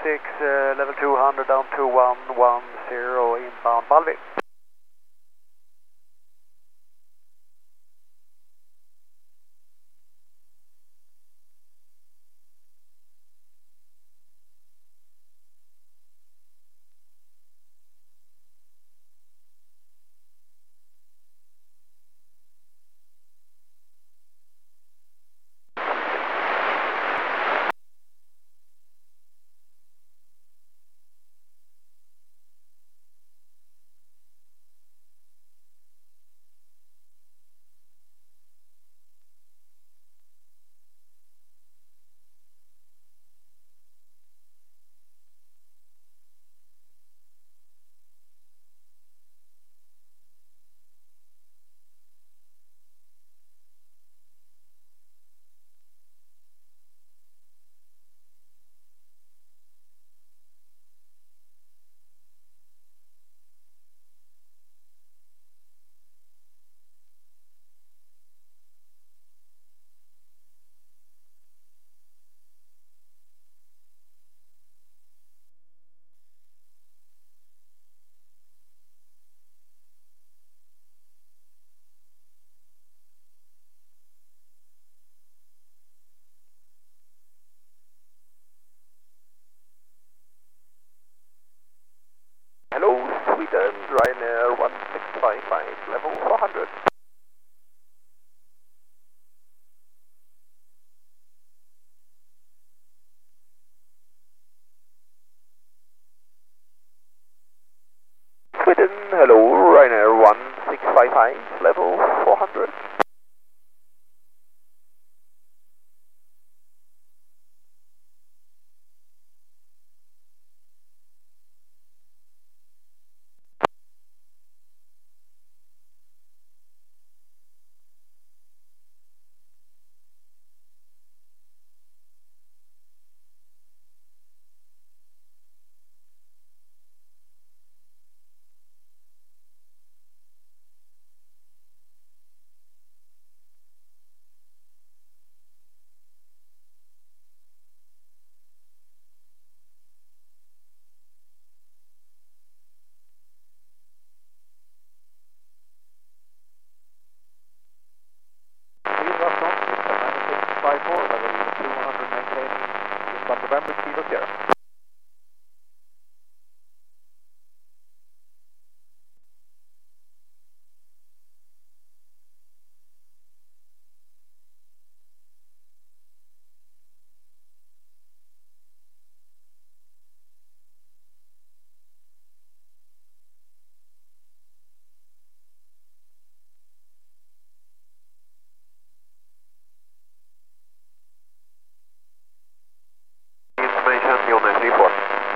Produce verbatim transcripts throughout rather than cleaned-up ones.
six, uh, level two hundred down to one one zero inbound Balvi. Hello, Sweden, Ryanair one six five five, level four hundred. Sweden, hello, Ryanair one six five five, level four hundred. five four, level two one hundred, maintaining inbound November, speed of zero. Information, Jonas three four.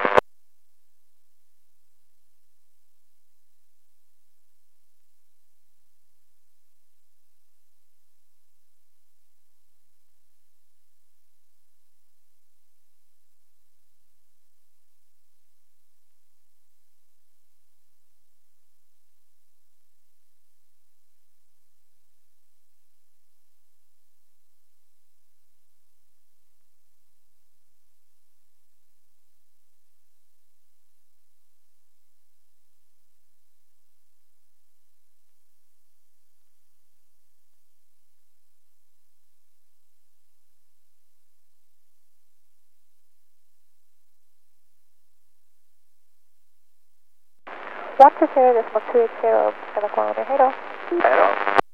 one two zero decimal two eight zero, seven kilometer, hello. Hello.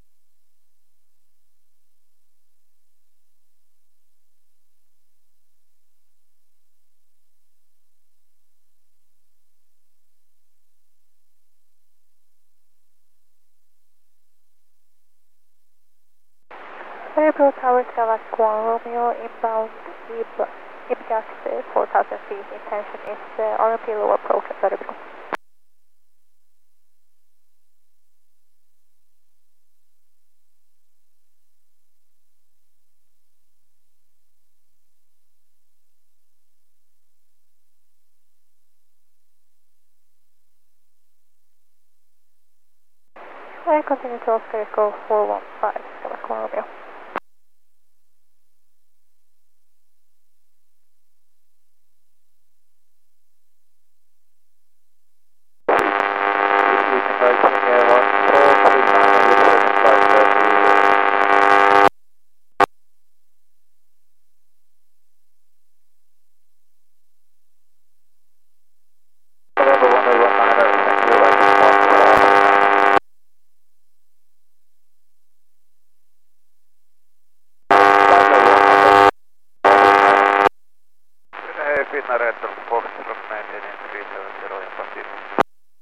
Airport Tower Stella Squall Romeo inbound Ib Ibgas four thousand feet. Intention is uh, R M P low approach at Vertical. I continue to Oscar Echo four one five, Stella Squall Romeo. Finnair Red Foxtrot nine three seven zero in Pacific.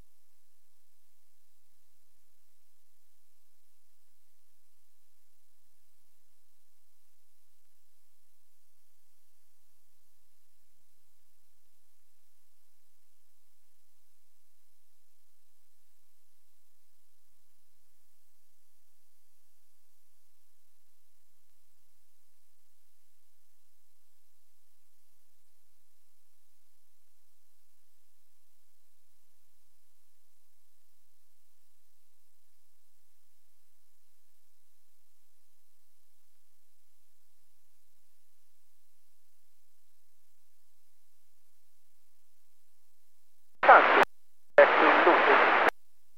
Chance back to Luton.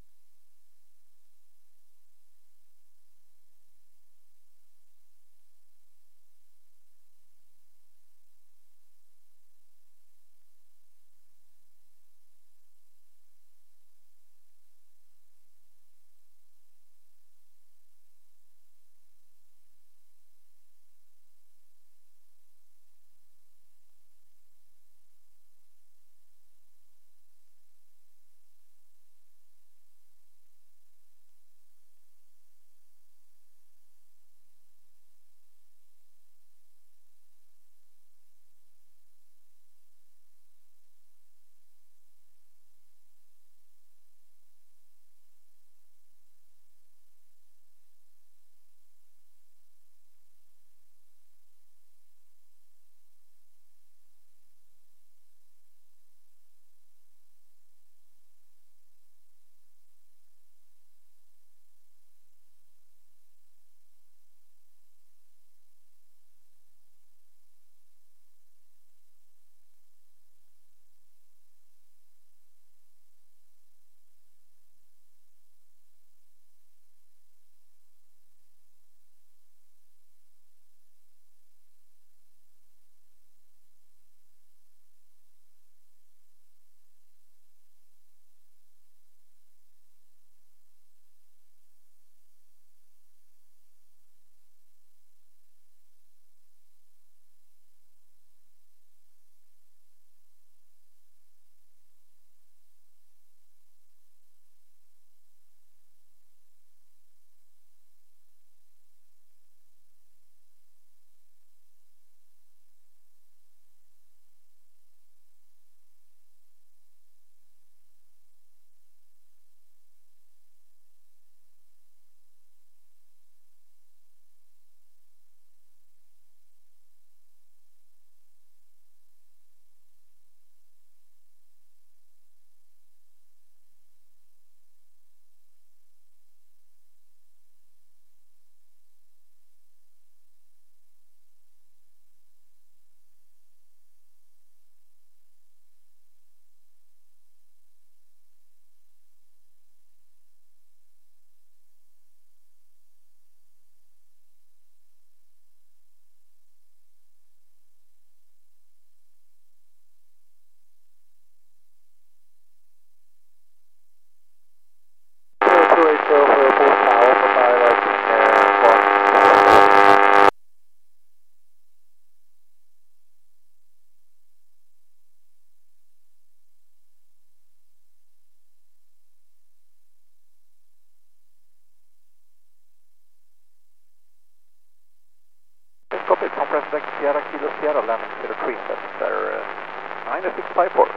Copy, compress deck Sierra Kilo Sierra landing zero three seven there uh, nine six five four.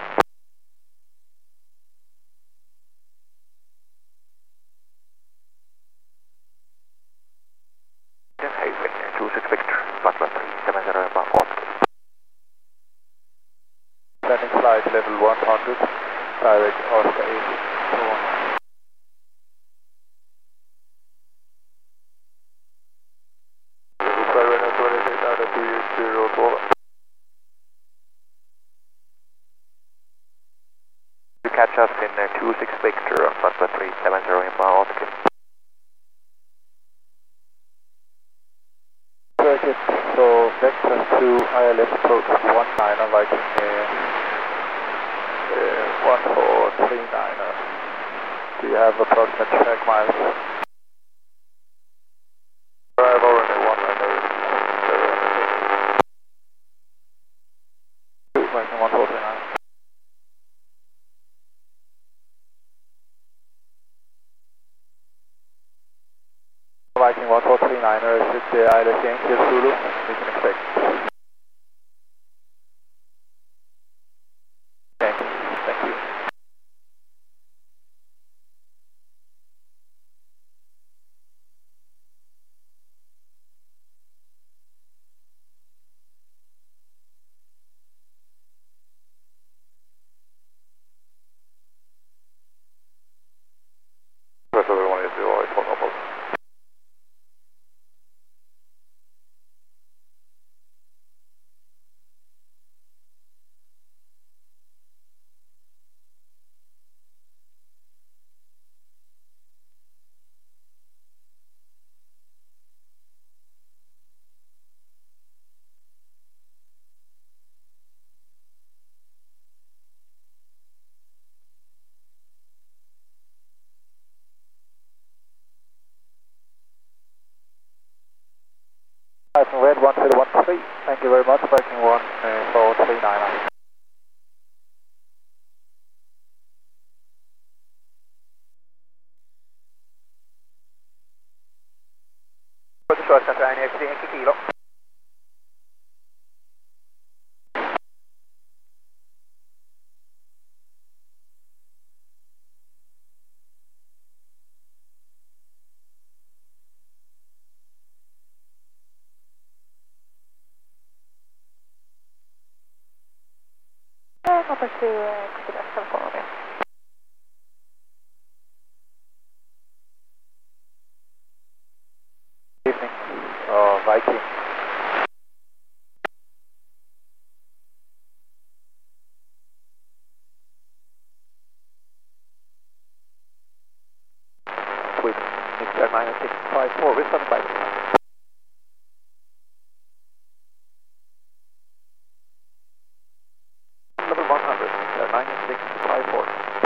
Haven two six Victor, Butler three seven zero about Oscar. Landing flight level one hundred, direct Oscar eight one. You catch us in uh, two six Victor on Butler three seven zero in Bar Oscar. Circuit, so vector to I L S approach one niner Viking uh, uh, one four three niner. Do you have approximate track miles? I've already one niner. Two Viking one four requested the I L S Yankee Zulu, we can expect. Yankee, thank you. Press everyone is zero, it's one normal. Python Red one zero one three, thank you very much, Viking one four three nine. British Choice Center, N X D, Yankee Kilo. Uh, number two, uh, Quebec, California. Evening, uh, Viking. With Mixer nine six five four, with some Viking. Level one hundred, uh, nine six five four.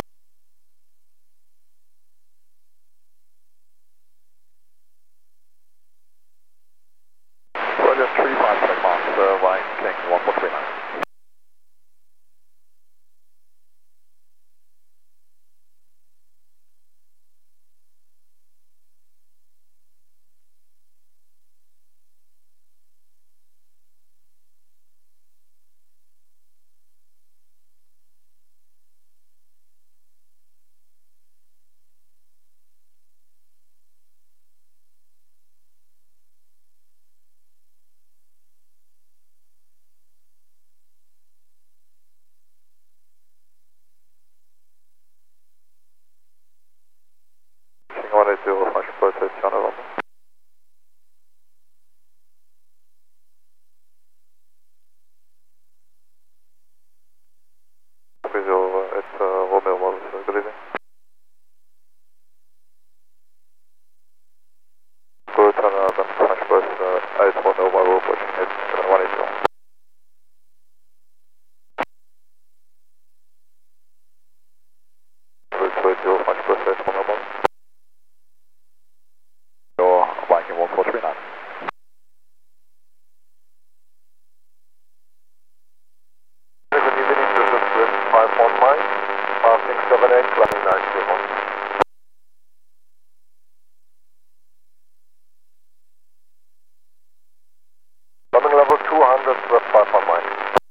Roger, three five seven miles, uh, Viking one four three nine. one eight zero, French process, John November. Visual, uh, it's uh, Romeo Models, uh, good evening. Good, and uh, then French process, uh, eight Romeo Model, pushing it, uh, one eight zero. Good, two eight zero, French process, Romeo Model. Your Viking one four three nine. Good evening, this is Swift five one nine, passing seven eight, climbing nine zero. Climbing level two hundred, Swift five one nine.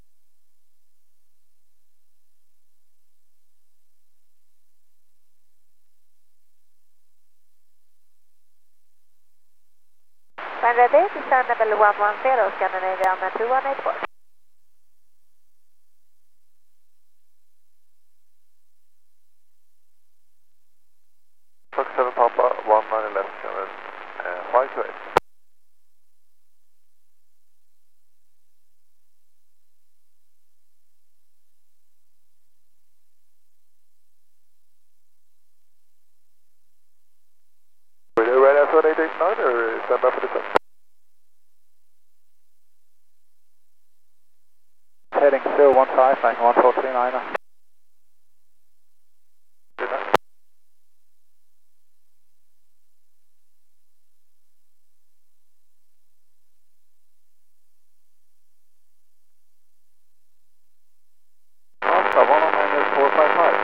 When ready, descend level one one zero, Scandinavian two one eight four. Fox seven Papa, one nine eleven, uh, five two eight. Were you ready for eight eight nine or stand by for the test? Heading zero one five, nine one four three nine. Good night. Alpha, one nine four five five.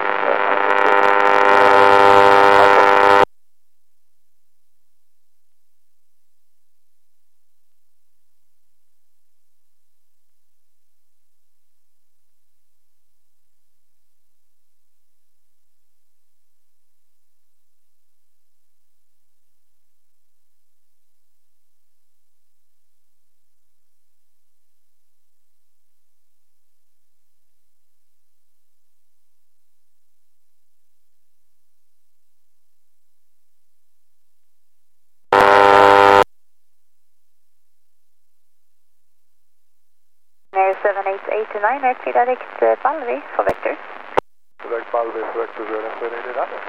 Ryanair till direkt uh, Valvi for Vector. Direkt Valvi för Vector, vi har en förening i där.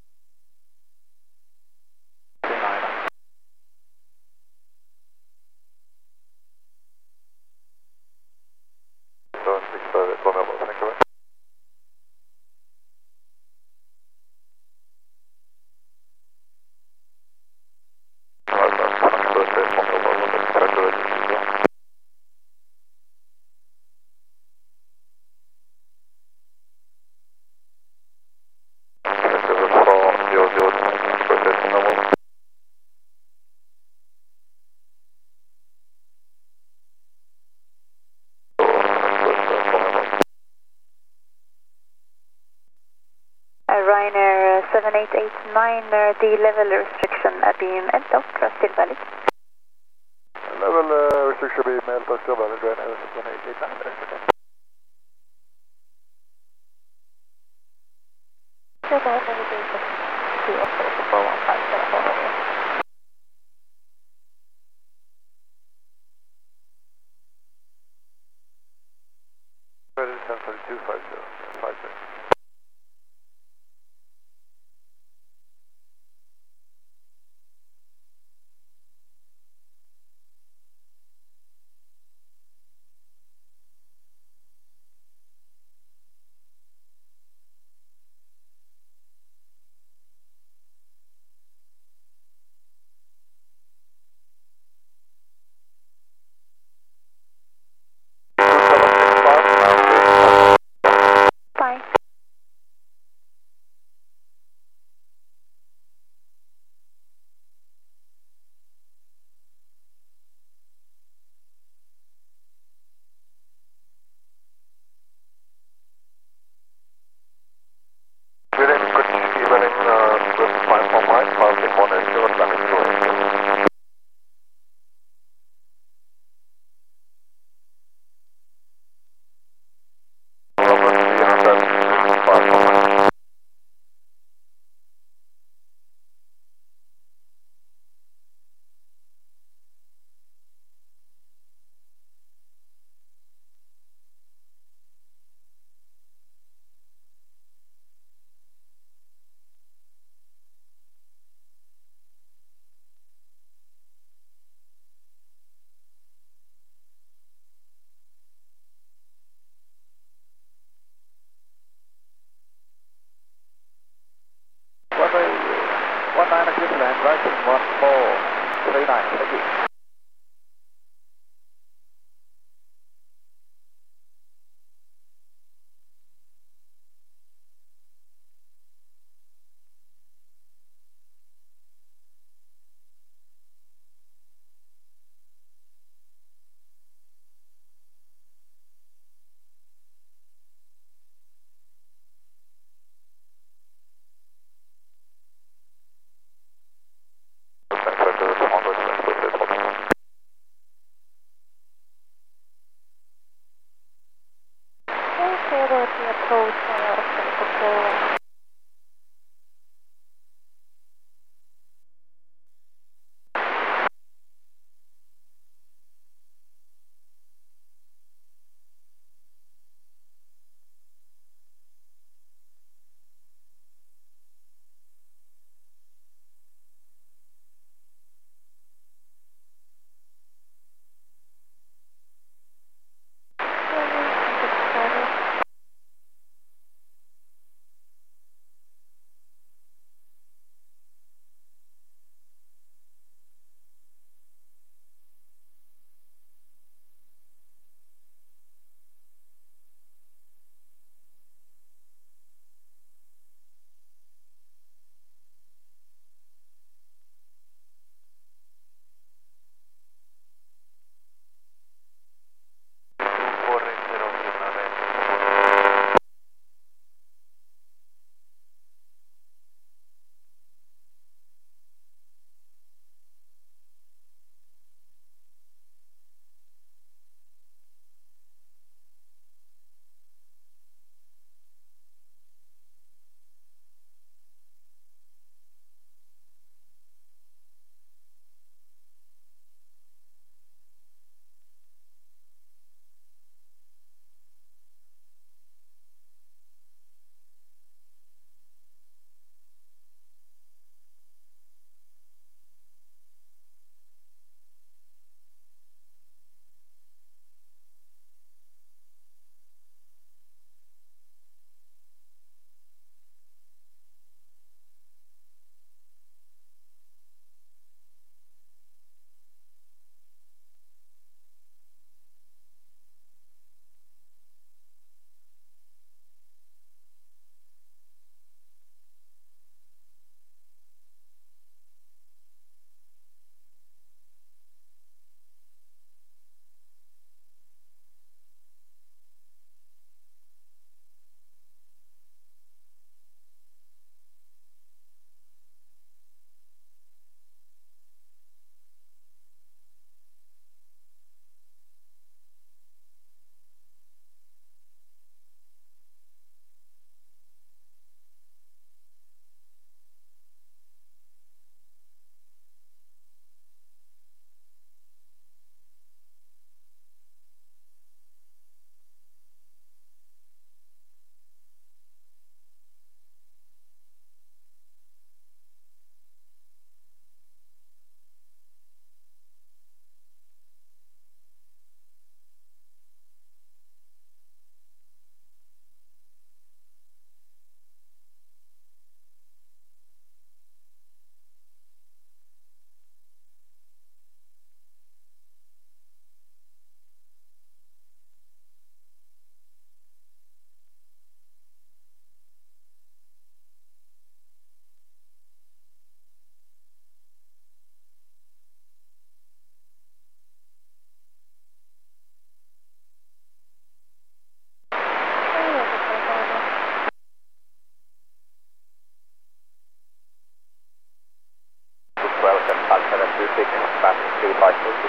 Så, fixar det, kommer jag bara, tänker vi. Ryanair seven eight eight nine, uh, the level restriction at beam and out, still valid. Level uh, restriction beam and out, still valid, Ryanair seven eight eight nine. Silver navigation to operator four one five seven four over. Ready ten thirty-two five zero, five zero.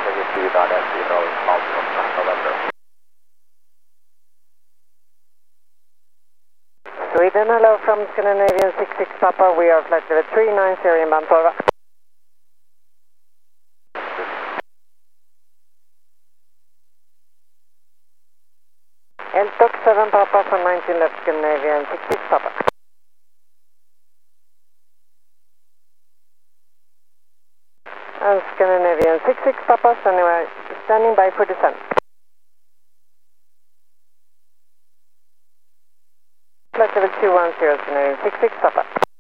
Sweden, hello from Scandinavian six six Papa, we are flight level three nine zero inbound tolva. Eltok seven Papa from nineteen left Scandinavian six six Papa. And Scandinavian six six Papa, standing by, standing by for descent. Flight level two one zero, Scandinavian six six Papa.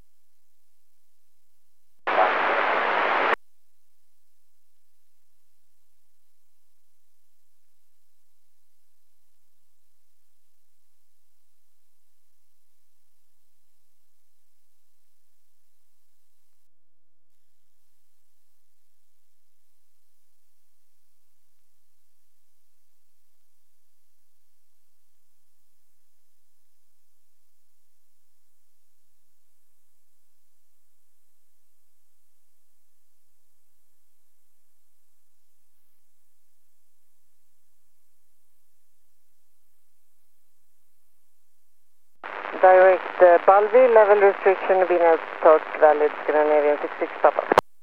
Direct uh, Balvi, level restriction, Binel torque valid, Scandinavian six six Papa.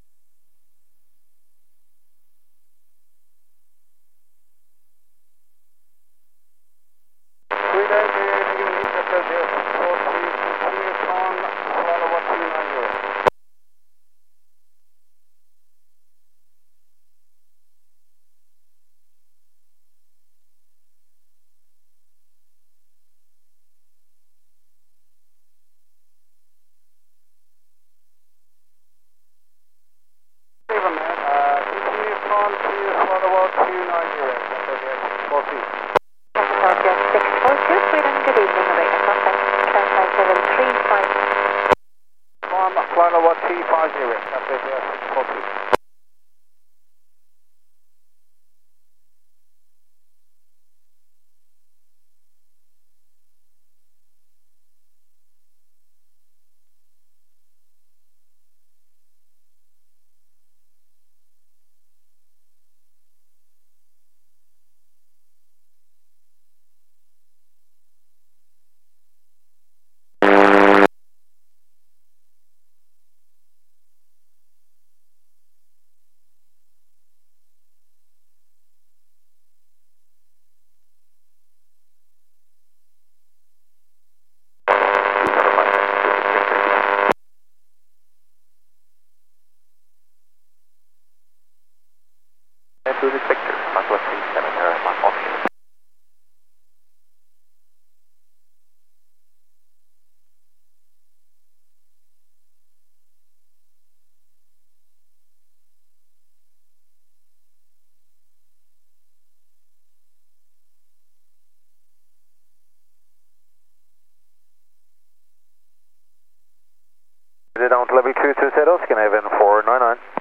To the sector, Southwest three seven zero, mark option. Down to level two two zero, Scandinavian four nine nine.